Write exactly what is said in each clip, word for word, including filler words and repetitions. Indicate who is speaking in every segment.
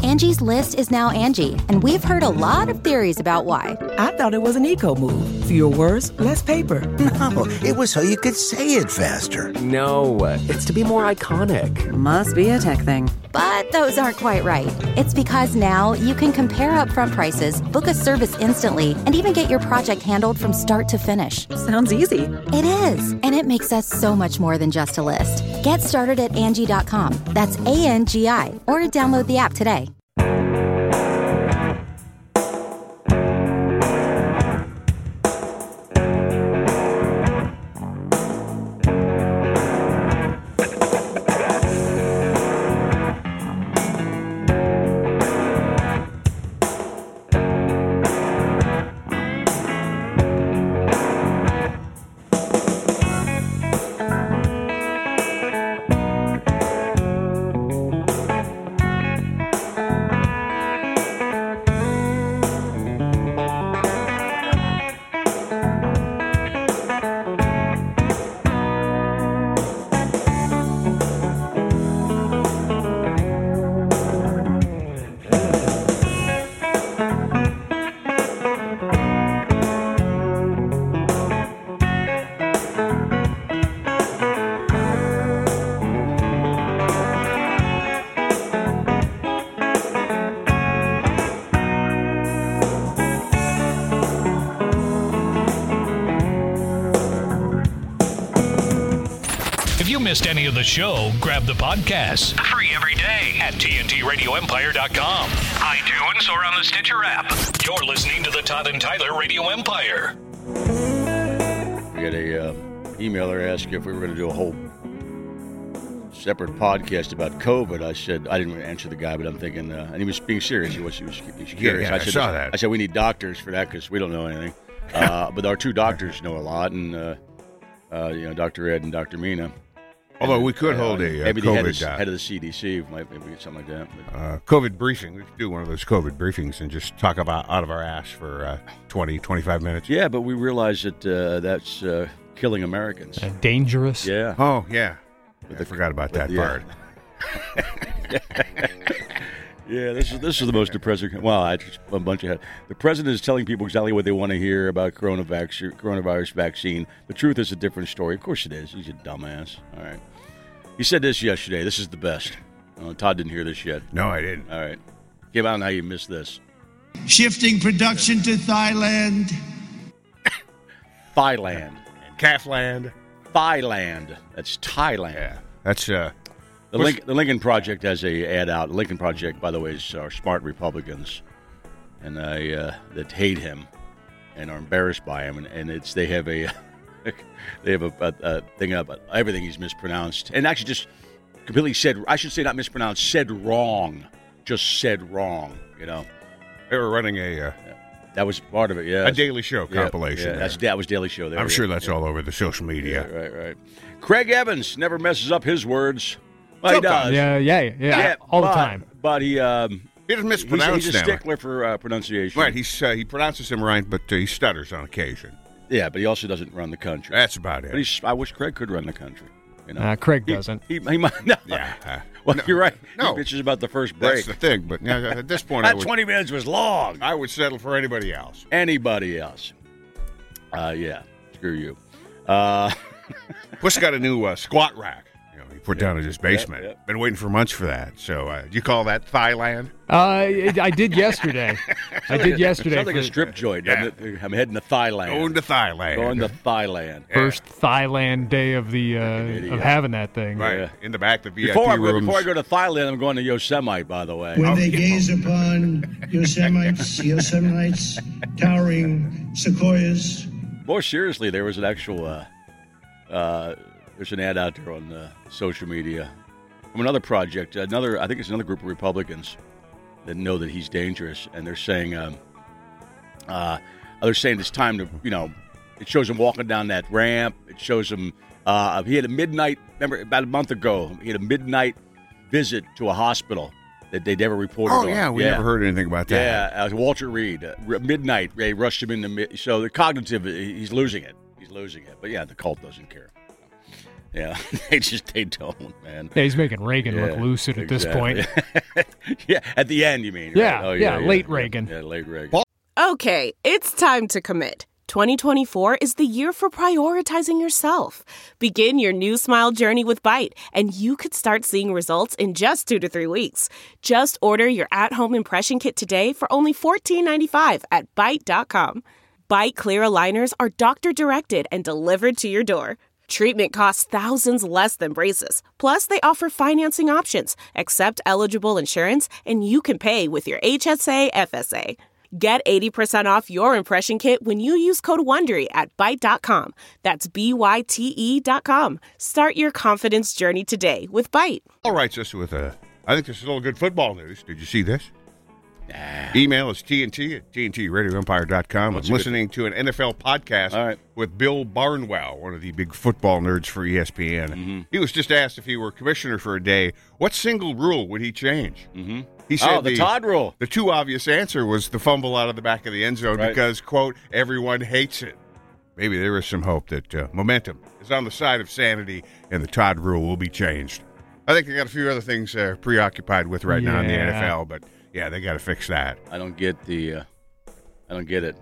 Speaker 1: Angie's List is now Angie, and we've heard a lot of theories about why.
Speaker 2: I thought it was an eco move. Fewer words, less paper.
Speaker 3: No, it was so you could say it faster.
Speaker 4: No, it's to be more iconic.
Speaker 5: Must be a tech thing.
Speaker 1: But those aren't quite right. It's because now you can compare upfront prices, book a service instantly, and even get your project handled from start to finish.
Speaker 5: Sounds easy.
Speaker 1: It is, and it makes us so much more than just a list. Get started at Angie dot com. That's A N G I, or download the app today.
Speaker 6: Missed any of the show, grab the podcast. Free every day at T N T radio empire dot com, iTunes, or on the Stitcher app. You're listening to the Todd and Tyler Radio Empire.
Speaker 7: We got a uh, emailer ask if we were going to do a whole separate podcast about COVID. I said, I didn't answer the guy, but I'm thinking, uh, and he was being serious. He was, he was, he was curious.
Speaker 8: Yeah, yeah, I,
Speaker 7: I said,
Speaker 8: saw that.
Speaker 7: I said, we need doctors for that because we don't know anything. Uh, but our two doctors know a lot, and uh, uh, you know, Doctor Ed and Doctor Mina.
Speaker 8: Although we could uh, hold a uh,
Speaker 7: maybe
Speaker 8: COVID,
Speaker 7: the head of,
Speaker 8: uh,
Speaker 7: head of the C D C, might maybe something like that. But.
Speaker 8: Uh, COVID briefing. We could do one of those COVID briefings and just talk about out of our ass for uh, twenty, twenty-five minutes.
Speaker 7: Yeah, but we realize that uh, that's uh, killing Americans.
Speaker 9: Uh, dangerous.
Speaker 7: Yeah.
Speaker 8: Oh, yeah.
Speaker 7: But
Speaker 8: I
Speaker 7: the,
Speaker 8: forgot about that
Speaker 7: yeah.
Speaker 8: part.
Speaker 7: Yeah, this is this is the most depressing. Well, I just a bunch of the president is telling people exactly what they want to hear about coronavirus coronavirus vaccine. The truth is a different story. Of course it is. He's a dumbass. All right. He said this yesterday. This is the best. Oh, Todd didn't hear this yet.
Speaker 8: No, I didn't.
Speaker 7: All right. Give out how you missed this.
Speaker 10: Shifting production to Thailand.
Speaker 7: Thailand.
Speaker 8: Calfland.
Speaker 7: Thailand. That's Thailand.
Speaker 8: Yeah. That's uh.
Speaker 7: The, Link, the Lincoln Project has a ad out. The Lincoln Project, by the way, is our smart Republicans, and I uh, that hate him and are embarrassed by him. And, and it's they have a they have a, a, a thing about everything he's mispronounced, and actually just completely said. I should say not mispronounced, said wrong, just said wrong. You know,
Speaker 8: they were running a. Uh,
Speaker 7: that was part of it. Yeah,
Speaker 8: a Daily Show
Speaker 7: yeah,
Speaker 8: compilation.
Speaker 7: Yeah, that's that was Daily Show. There,
Speaker 8: I'm
Speaker 7: yeah,
Speaker 8: sure that's
Speaker 7: yeah.
Speaker 8: all over the social media.
Speaker 7: Yeah, right, right. Craig Evans never messes up his words. Well, he does.
Speaker 9: Yeah, yeah, yeah, yeah, all
Speaker 7: but,
Speaker 9: the time.
Speaker 7: But he um,
Speaker 8: he doesn't mispronounce
Speaker 7: He's, he's a stickler for uh, pronunciation.
Speaker 8: Right, he's uh, he pronounces him right, but uh, he stutters on occasion.
Speaker 7: Yeah, but he also doesn't run the country.
Speaker 8: That's about it.
Speaker 7: But he's, I wish Craig could run the country. You know?
Speaker 9: uh, Craig
Speaker 7: he,
Speaker 9: doesn't.
Speaker 7: He, he might. No.
Speaker 8: Yeah. Uh,
Speaker 7: well,
Speaker 8: no,
Speaker 7: you're right.
Speaker 8: No,
Speaker 7: he bitches about the first break.
Speaker 8: That's the thing. But you know, at this point,
Speaker 7: that
Speaker 8: I would,
Speaker 7: twenty minutes was long.
Speaker 8: I would settle for anybody else.
Speaker 7: Anybody else? Uh, yeah. Screw you. Uh,
Speaker 8: Puss got a new uh, squat rack. He put
Speaker 7: yeah,
Speaker 8: down in his basement.
Speaker 7: Yeah, yeah.
Speaker 8: Been waiting for months for that. So, uh, do you call that Thailand?
Speaker 9: Uh, I did yesterday. I did yesterday.
Speaker 7: Sounds like a strip joint.
Speaker 8: Yeah.
Speaker 7: I'm heading to Thailand.
Speaker 8: Going to Thailand.
Speaker 7: Going to Thailand.
Speaker 9: First yeah. Thailand day of the uh, of having that thing.
Speaker 8: Right. Yeah. In the back, the V I P
Speaker 7: before I,
Speaker 8: rooms.
Speaker 7: Before I go to Thailand, I'm going to Yosemite, by the way.
Speaker 10: When
Speaker 7: oh,
Speaker 10: they gaze upon Yosemites, Yosemites, towering sequoias.
Speaker 7: More seriously, there was an actual... Uh, uh, There's an ad out there on uh, social media from another project. Another, I think it's another group of Republicans that know that he's dangerous, and they're saying, um, uh, they're saying it's time to, you know, it shows him walking down that ramp. It shows him. Uh, he had a midnight. Remember, about a month ago, he had a midnight visit to a hospital that they never reported.
Speaker 8: Oh
Speaker 7: on.
Speaker 8: yeah, we
Speaker 7: yeah.
Speaker 8: never heard anything about that.
Speaker 7: Yeah, uh, Walter Reed. Uh, midnight, they rushed him in the mid. So the cognitive, he's losing it. He's losing it. But yeah, the cult doesn't care. Yeah, they just they don't, man.
Speaker 9: Yeah, he's making Reagan
Speaker 7: yeah,
Speaker 9: look lucid at
Speaker 7: exactly.
Speaker 9: this point.
Speaker 7: Yeah, at the end, you mean?
Speaker 9: Yeah,
Speaker 7: right? oh,
Speaker 9: yeah,
Speaker 7: yeah,
Speaker 9: late
Speaker 7: yeah,
Speaker 9: Reagan.
Speaker 7: Yeah, late Reagan.
Speaker 5: Okay, it's time to commit. twenty twenty-four is the year for prioritizing yourself. Begin your new smile journey with Byte, and you could start seeing results in just two to three weeks. Just order your at-home impression kit today for only fourteen ninety-five at byte dot com. Byte Clear aligners are doctor-directed and delivered to your door. Treatment costs thousands less than braces. Plus, they offer financing options, accept eligible insurance, and you can pay with your H S A F S A. Get eighty percent off your impression kit when you use code WONDERY at byte dot com. That's B Y T E dot com. Start your confidence journey today with Byte.
Speaker 8: All right, just with a, I think this is all good football news. Did you see this? Nah. Email is T N T at T N T radio empire dot com. I'm listening to an N F L podcast
Speaker 7: All right.
Speaker 8: with Bill Barnwell, one of the big football nerds for E S P N.
Speaker 7: Mm-hmm.
Speaker 8: He was just asked if he were commissioner for a day, what single rule would he change?
Speaker 7: Mm-hmm.
Speaker 8: He said
Speaker 7: oh, the, the Todd rule.
Speaker 8: The too obvious answer was the fumble out of the back of the end zone
Speaker 7: right.
Speaker 8: because, quote, everyone hates it. Maybe there is some hope that uh, momentum is on the side of sanity and the Todd rule will be changed. I think they got a few other things uh, preoccupied with right
Speaker 9: yeah.
Speaker 8: now in the N F L, but yeah, they got to fix that.
Speaker 7: I don't get the, uh, I don't get it.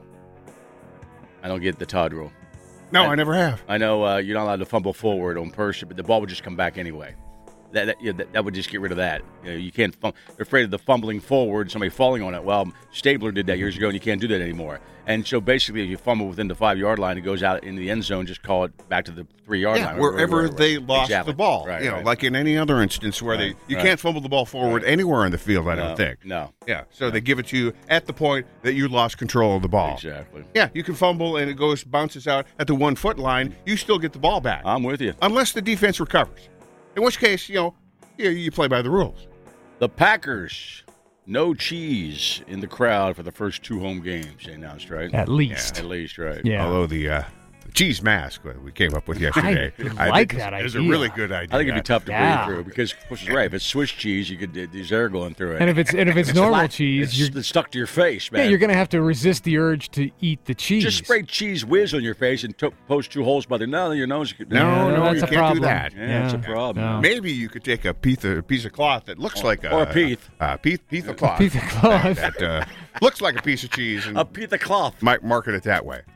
Speaker 7: I don't get the Todd rule.
Speaker 8: No,
Speaker 7: I,
Speaker 8: I never have.
Speaker 7: I know uh, you're not allowed to fumble forward on pursuit, but the ball would just come back anyway. That that, yeah, that that would just get rid of that. You know, you can't. Fum- they're afraid of the fumbling forward, somebody falling on it. Well, Stabler did that years ago, and you can't do that anymore. And so basically, if you fumble within the five-yard line, it goes out into the end zone. Just call it back to the three-yard
Speaker 8: yeah,
Speaker 7: line.
Speaker 8: wherever
Speaker 7: right, right,
Speaker 8: they
Speaker 7: right.
Speaker 8: lost
Speaker 7: exactly.
Speaker 8: the ball.
Speaker 7: Right,
Speaker 8: you know,
Speaker 7: right.
Speaker 8: like in any other instance where
Speaker 7: right,
Speaker 8: they you
Speaker 7: right.
Speaker 8: can't fumble the ball forward
Speaker 7: right.
Speaker 8: anywhere on the field. I
Speaker 7: no,
Speaker 8: don't think.
Speaker 7: No.
Speaker 8: Yeah. So they give it to you at the point that you lost control of the ball.
Speaker 7: Exactly.
Speaker 8: Yeah, you can fumble and it goes bounces out at the one-foot line. You still get the ball back.
Speaker 7: I'm with you.
Speaker 8: Unless the defense recovers. In which case, you know, you, you play by the rules.
Speaker 7: The Packers, no cheese in the crowd for the first two home games, they announced, right?
Speaker 9: At least.
Speaker 7: Yeah, at least, right.
Speaker 9: Yeah.
Speaker 8: Although the, uh, the cheese mask that we came up with yesterday,
Speaker 9: I,
Speaker 8: I
Speaker 9: like
Speaker 8: think
Speaker 9: that
Speaker 8: is,
Speaker 9: idea.
Speaker 8: is a really good idea.
Speaker 7: I think it'd be tough to
Speaker 9: Yeah.
Speaker 7: breathe through because, which is right, if it's Swiss cheese, you could there's air going through it.
Speaker 9: And if it's and if it's normal
Speaker 7: flat,
Speaker 9: cheese,
Speaker 7: it's,
Speaker 9: you're
Speaker 7: it's stuck to your face, man.
Speaker 9: yeah, you're gonna have to resist the urge to eat the cheese.
Speaker 7: Just spray cheese whiz on your face and to- post two holes by the no, your nose. You could,
Speaker 8: No,
Speaker 9: Yeah,
Speaker 8: no,
Speaker 9: that's
Speaker 8: you
Speaker 9: a
Speaker 8: can't
Speaker 9: problem.
Speaker 8: do that.
Speaker 7: Yeah,
Speaker 9: Yeah.
Speaker 7: that's a problem.
Speaker 9: No.
Speaker 8: Maybe you could take a piece of, a piece of cloth that looks like a
Speaker 7: or a piece.
Speaker 8: uh, piece, piece of cloth,
Speaker 9: Piece of cloth.
Speaker 8: that, that uh, looks like a piece of cheese, and
Speaker 7: A piece of cloth.
Speaker 8: might market it that way.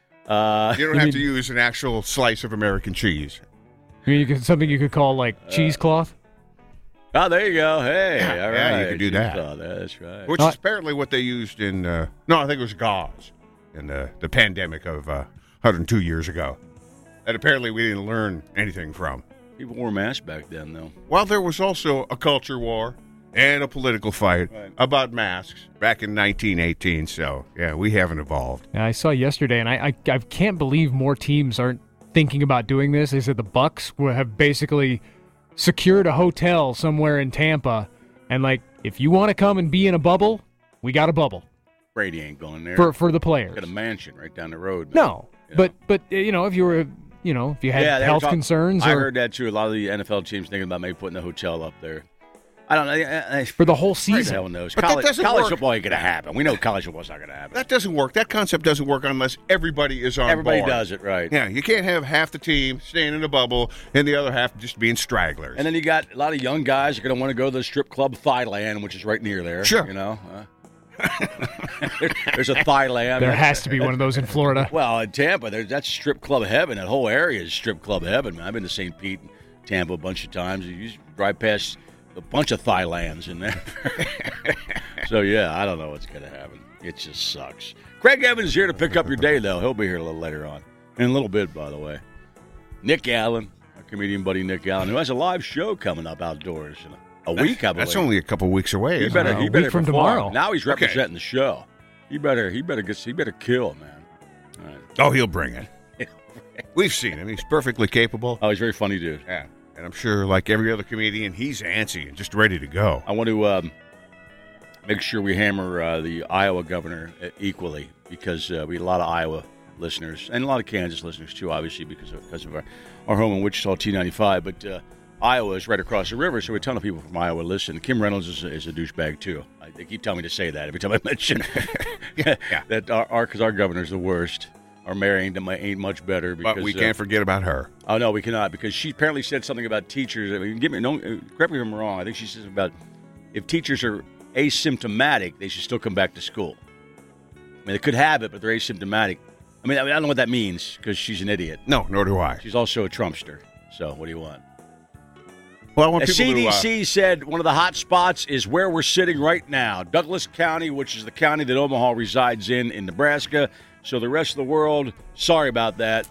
Speaker 7: Uh,
Speaker 8: You don't have to use an actual slice of American cheese.
Speaker 9: I mean, you could, something you could call like cheesecloth.
Speaker 7: oh, there you go. Hey,
Speaker 8: Yeah,
Speaker 7: all right.
Speaker 8: yeah, you could do that.
Speaker 7: Oh, that's right.
Speaker 8: Which
Speaker 9: Uh,
Speaker 8: is apparently what they used in, uh, no, I think it was gauze in the, the pandemic of uh, one hundred two years ago. That apparently we didn't learn anything from.
Speaker 7: People wore masks back then, though.
Speaker 8: While there was also a culture war and a political fight
Speaker 7: Right.
Speaker 8: about masks back in nineteen eighteen. So, yeah, we haven't evolved.
Speaker 9: Yeah, I saw yesterday, and I, I I can't believe more teams aren't thinking about doing this. They said the Bucks will have basically secured a hotel somewhere in Tampa, and like if you want to come and be in a bubble, we got a bubble
Speaker 7: Brady ain't going there.
Speaker 9: for for the players.
Speaker 7: Got a mansion right down the road. Man.
Speaker 9: No,
Speaker 7: Yeah.
Speaker 9: but but uh, you know if you were you know if you had
Speaker 7: Yeah, they were
Speaker 9: health
Speaker 7: talk-
Speaker 9: concerns
Speaker 7: I
Speaker 9: or
Speaker 7: heard that too. A lot of the N F L teams thinking about maybe putting a hotel up there. I don't know. I, I,
Speaker 9: for the whole
Speaker 7: who the
Speaker 9: season.
Speaker 7: hell knows?
Speaker 8: But that
Speaker 7: College,
Speaker 8: doesn't
Speaker 7: college
Speaker 8: work.
Speaker 7: football ain't going to happen. We know college football's not going to happen.
Speaker 8: That doesn't work. That concept doesn't work unless everybody is on
Speaker 7: Everybody
Speaker 8: board.
Speaker 7: does it, right.
Speaker 8: Yeah, you can't have half the team staying in a bubble and the other half just being stragglers.
Speaker 7: And then you got a lot of young guys are going to want to go to the strip club Thailand, which is right near there.
Speaker 8: Sure.
Speaker 7: You know? Uh, there's a Thailand.
Speaker 9: There has to be one of those in Florida.
Speaker 7: Well, in Tampa, there's, that's strip club heaven. That whole area is strip club heaven, man. I've been to Saint Pete and Tampa a bunch of times. You just drive past a bunch of Thailands in there. So, yeah, I don't know what's going to happen. It just sucks. Craig Evans is here to pick up your day, though. He'll be here a little later on. In a little bit, by the way. Nick Allen, our comedian buddy Nick Allen, who has a live show coming up outdoors in a week, I believe.
Speaker 8: That's only a couple weeks away.
Speaker 7: He
Speaker 8: isn't
Speaker 7: better,
Speaker 8: it?
Speaker 7: he
Speaker 9: A
Speaker 7: better
Speaker 9: week from
Speaker 7: perform.
Speaker 9: tomorrow.
Speaker 7: Now he's
Speaker 8: Okay.
Speaker 7: representing the show. He better, he better get, he better kill, man. All right.
Speaker 8: Oh, he'll bring it. We've seen him. He's perfectly capable.
Speaker 7: Oh, he's a very funny dude.
Speaker 8: Yeah. And I'm sure, like every other comedian, he's antsy and just ready to go.
Speaker 7: I want to um, make sure we hammer uh, the Iowa governor equally because uh, we had a lot of Iowa listeners and a lot of Kansas listeners too, obviously because of, because of our, our home in Wichita T ninety-five. But uh, Iowa is right across the river, so a ton of people from Iowa listen. Kim Reynolds is, is a douchebag too. I, they keep telling me to say that every time I mention
Speaker 8: yeah, yeah.
Speaker 7: that our because our, our governor's the worst. or Mary ain't, ain't much better. Because,
Speaker 8: But we
Speaker 7: uh,
Speaker 8: can't forget about her.
Speaker 7: Oh, no, we cannot, because she apparently said something about teachers. I mean, give me, no, correct me if I'm wrong. I think she said about if teachers are asymptomatic, they should still come back to school. I mean, they could have it, but they're asymptomatic. I mean, I, mean, I don't know what that means, because she's an idiot.
Speaker 8: No, nor do I.
Speaker 7: She's also a Trumpster. So what do you want?
Speaker 8: Well, I want
Speaker 7: The
Speaker 8: people
Speaker 7: C D C
Speaker 8: to, uh,
Speaker 7: said one of the hot spots is where we're sitting right now. Douglas County, which is the county that Omaha resides in, in Nebraska. So the rest of the world, sorry about that.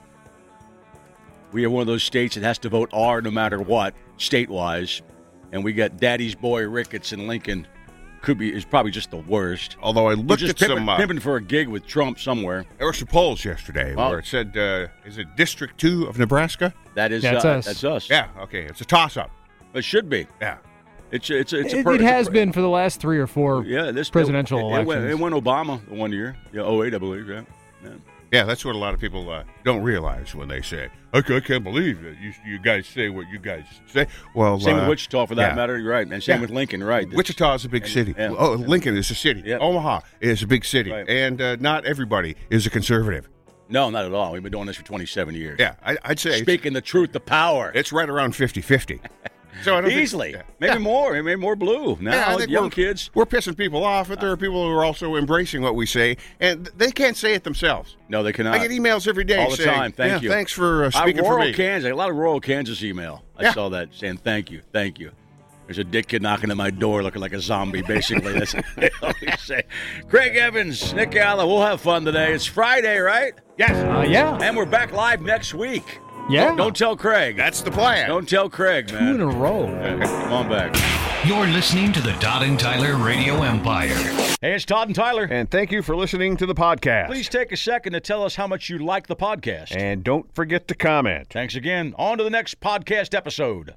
Speaker 7: We are one of those states that has to vote R no matter what, state-wise. And we got Daddy's boy Ricketts in Lincoln. Could be is probably just the worst.
Speaker 8: Although I
Speaker 7: We're
Speaker 8: looked
Speaker 7: just
Speaker 8: at
Speaker 7: pimping,
Speaker 8: some... Uh,
Speaker 7: pimping for a gig with Trump somewhere.
Speaker 8: there were some polls yesterday
Speaker 7: Oh.
Speaker 8: where it said, uh, is it District two of Nebraska?
Speaker 7: That is
Speaker 9: That's
Speaker 7: uh,
Speaker 9: us.
Speaker 7: That's us.
Speaker 8: Yeah, okay. It's a toss-up.
Speaker 7: It should be.
Speaker 8: Yeah.
Speaker 7: It's a, it's a, it's a
Speaker 9: It,
Speaker 7: per-
Speaker 9: it
Speaker 7: it's a
Speaker 9: has
Speaker 7: per-
Speaker 9: been for the last three or four
Speaker 7: Yeah, this
Speaker 9: presidential
Speaker 7: it, it,
Speaker 9: elections.
Speaker 7: Went, it went Obama the one year. Yeah, oh eight, I believe. Yeah. yeah.
Speaker 8: Yeah, that's what a lot of people uh, don't realize when they say, I, ca- I can't believe that you, you guys say what you guys say. Well,
Speaker 7: Same
Speaker 8: uh,
Speaker 7: with Wichita, for that
Speaker 8: yeah.
Speaker 7: matter. You're right. And same
Speaker 8: Yeah.
Speaker 7: with Lincoln, right.
Speaker 8: Wichita is a big
Speaker 7: And-
Speaker 8: city.
Speaker 7: yeah.
Speaker 8: Oh, Lincoln is a city.
Speaker 7: Yep.
Speaker 8: Omaha is a big city.
Speaker 7: Right.
Speaker 8: And uh, not everybody is a conservative.
Speaker 7: No, not at all. We've been doing this for twenty-seven years.
Speaker 8: Yeah, I, I'd say it's,
Speaker 7: Speaking the truth, the power.
Speaker 8: it's right around fifty-fifty. So I don't think-
Speaker 7: Easily.
Speaker 8: yeah.
Speaker 7: Maybe
Speaker 8: Yeah.
Speaker 7: more. Maybe more blue. Now,
Speaker 8: Yeah, I think
Speaker 7: young
Speaker 8: we're,
Speaker 7: kids.
Speaker 8: We're pissing people off, but there are people who are also embracing what we say, and they can't say it themselves.
Speaker 7: No, they cannot.
Speaker 8: I get emails every day
Speaker 7: all the
Speaker 8: saying,
Speaker 7: time. Thank
Speaker 8: yeah,
Speaker 7: you.
Speaker 8: thanks for uh,
Speaker 7: Uh,
Speaker 8: speaking
Speaker 7: rural
Speaker 8: for me.
Speaker 7: Kansas. A lot of rural Kansas email. I
Speaker 8: Yeah.
Speaker 7: saw that saying thank you, thank you. There's a dick kid knocking at my door looking like a zombie, basically. That's what they always say. Craig Evans, Nick Alla, we'll have fun today. It's Friday, right?
Speaker 8: Yes.
Speaker 9: Uh, yeah.
Speaker 7: And we're back live next week.
Speaker 9: Yeah.
Speaker 7: Don't, don't tell Craig.
Speaker 8: That's the plan.
Speaker 7: Don't tell Craig,
Speaker 9: Two
Speaker 7: man.
Speaker 9: in a row.
Speaker 7: Okay, come on back.
Speaker 6: You're listening to the Todd and Tyler Radio Empire.
Speaker 7: Hey, it's Todd and Tyler.
Speaker 11: And thank you for listening to the podcast.
Speaker 7: Please take a second to tell us how much you like the podcast.
Speaker 11: And don't forget to comment.
Speaker 7: Thanks again. On to the next podcast episode.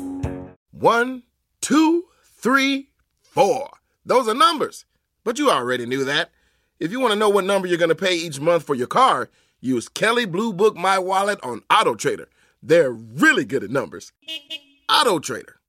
Speaker 12: One, two, three, four. Those are numbers. But you already knew that. If you want to know what number you're going to pay each month for your car, use Kelley Blue Book My Wallet on Auto Trader. They're really good at numbers. Auto Trader.